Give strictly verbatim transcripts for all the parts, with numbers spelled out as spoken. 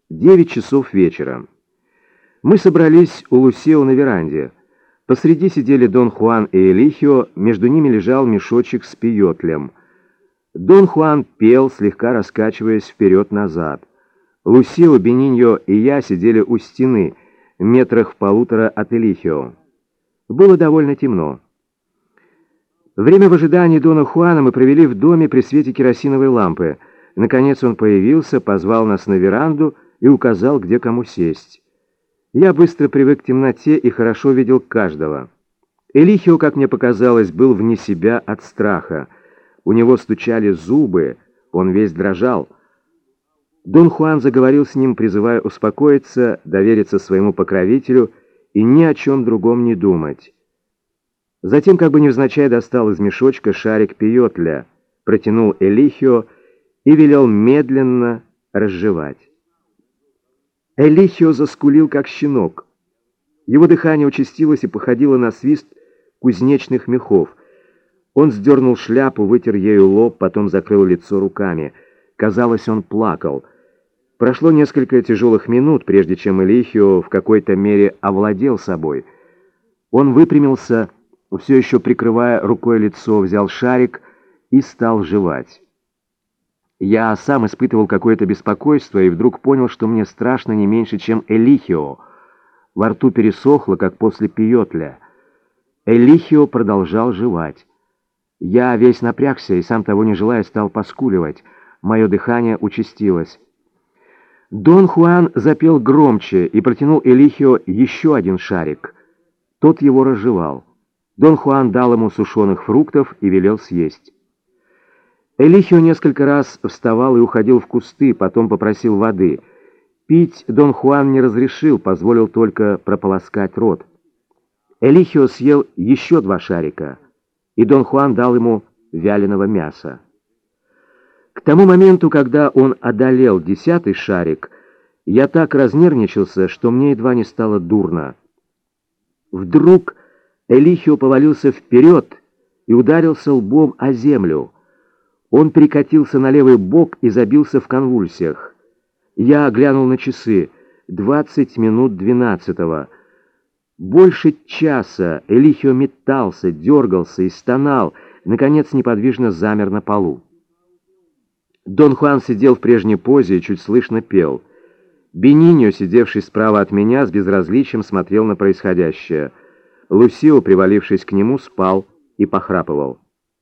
Девять часов вечера. Мы собрались у Лусио на веранде. Посреди сидели Дон Хуан и Элихио, между ними лежал мешочек с пиотлем. Дон Хуан пел, слегка раскачиваясь вперед-назад. Лусио, Бениньо и я сидели у стены, метрах в полутора от Элихио. Было довольно темно. Время в ожидании Дона Хуана мы провели в доме при свете керосиновой лампы. Наконец он появился, позвал нас на веранду и указал, где кому сесть. Я быстро привык к темноте и хорошо видел каждого. Элихио, как мне показалось, был вне себя от страха. У него стучали зубы, он весь дрожал. Дон Хуан заговорил с ним, призывая успокоиться, довериться своему покровителю и ни о чем другом не думать. Затем, как бы невзначай, достал из мешочка шарик пиотля, протянул Элихио и велел медленно разжевать. Элихио заскулил, как щенок. Его дыхание участилось и походило на свист кузнечных мехов. Он сдернул шляпу, вытер ею лоб, потом закрыл лицо руками. Казалось, он плакал. Прошло несколько тяжелых минут, прежде чем Элихио в какой-то мере овладел собой. Он выпрямился, все еще прикрывая рукой лицо, взял шарик и стал жевать. Я сам испытывал какое-то беспокойство и вдруг понял, что мне страшно не меньше, чем Элихио. Во рту пересохло, как после пиотля. Элихио продолжал жевать. Я весь напрягся и, сам того не желая, стал поскуливать. Мое дыхание участилось. Дон Хуан запел громче и протянул Элихио еще один шарик. Тот его разжевал. Дон Хуан дал ему сушеных фруктов и велел съесть. Элихио несколько раз вставал и уходил в кусты, потом попросил воды. Пить Дон Хуан не разрешил, позволил только прополоскать рот. Элихио съел еще два шарика, и Дон Хуан дал ему вяленого мяса. К тому моменту, когда он одолел десятый шарик, я так разнервничался, что мне едва не стало дурно. Вдруг Элихио повалился вперед и ударился лбом о землю. Он перекатился на левый бок и забился в конвульсиях. Я глянул на часы. Двадцать минут двенадцатого. Больше часа Элихио метался, дергался и стонал, наконец неподвижно замер на полу. Дон Хуан сидел в прежней позе и чуть слышно пел. Бениньо, сидевший справа от меня, с безразличием смотрел на происходящее. Лусио, привалившись к нему, спал и похрапывал.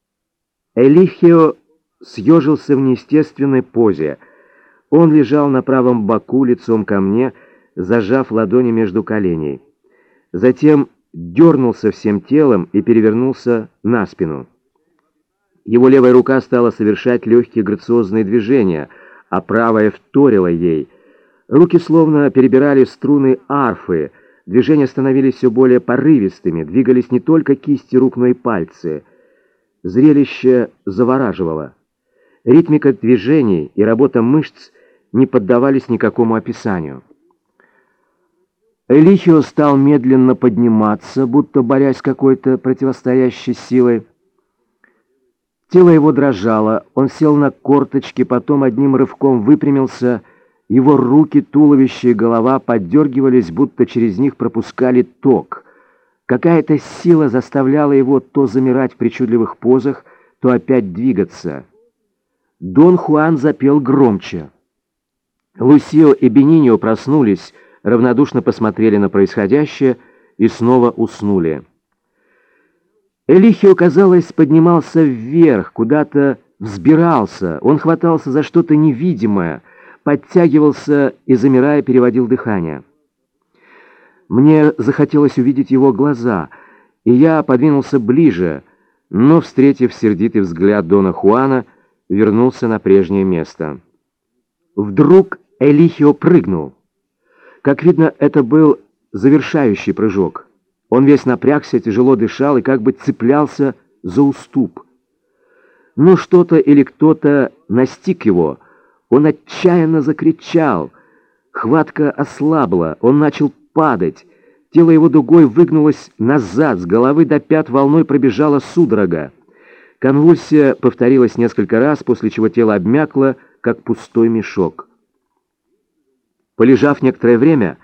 Элихио съежился в неестественной позе. Он лежал на правом боку лицом ко мне, зажав ладони между коленей. Затем дернулся всем телом и перевернулся на спину. Его левая рука стала совершать легкие грациозные движения, а правая вторила ей. Руки словно перебирали струны арфы, движения становились все более порывистыми, двигались не только кисти рук, но и пальцы. Зрелище завораживало. Ритмика движений и работа мышц не поддавались никакому описанию. Элихио стал медленно подниматься, будто борясь с какой-то противостоящей силой. Тело его дрожало, он сел на корточки, потом одним рывком выпрямился. Его руки, туловище и голова поддергивались, будто через них пропускали ток. Какая-то сила заставляла его то замирать в причудливых позах, то опять двигаться. Дон Хуан запел громче. Лусио и Бениньо проснулись, равнодушно посмотрели на происходящее и снова уснули. Элихио, казалось, поднимался вверх, куда-то взбирался. Он хватался за что-то невидимое, подтягивался и, замирая, переводил дыхание. Мне захотелось увидеть его глаза, и я подвинулся ближе, но, встретив сердитый взгляд Дона Хуана, вернулся на прежнее место. Вдруг Элихио прыгнул. Как видно, это был завершающий прыжок. Он весь напрягся, тяжело дышал и как бы цеплялся за уступ. Но что-то или кто-то настиг его. Он отчаянно закричал. Хватка ослабла, он начал падать. Тело его дугой выгнулось назад, с головы до пят волной пробежала судорога. Конвульсия повторилась несколько раз, после чего тело обмякло, как пустой мешок. Полежав некоторое время,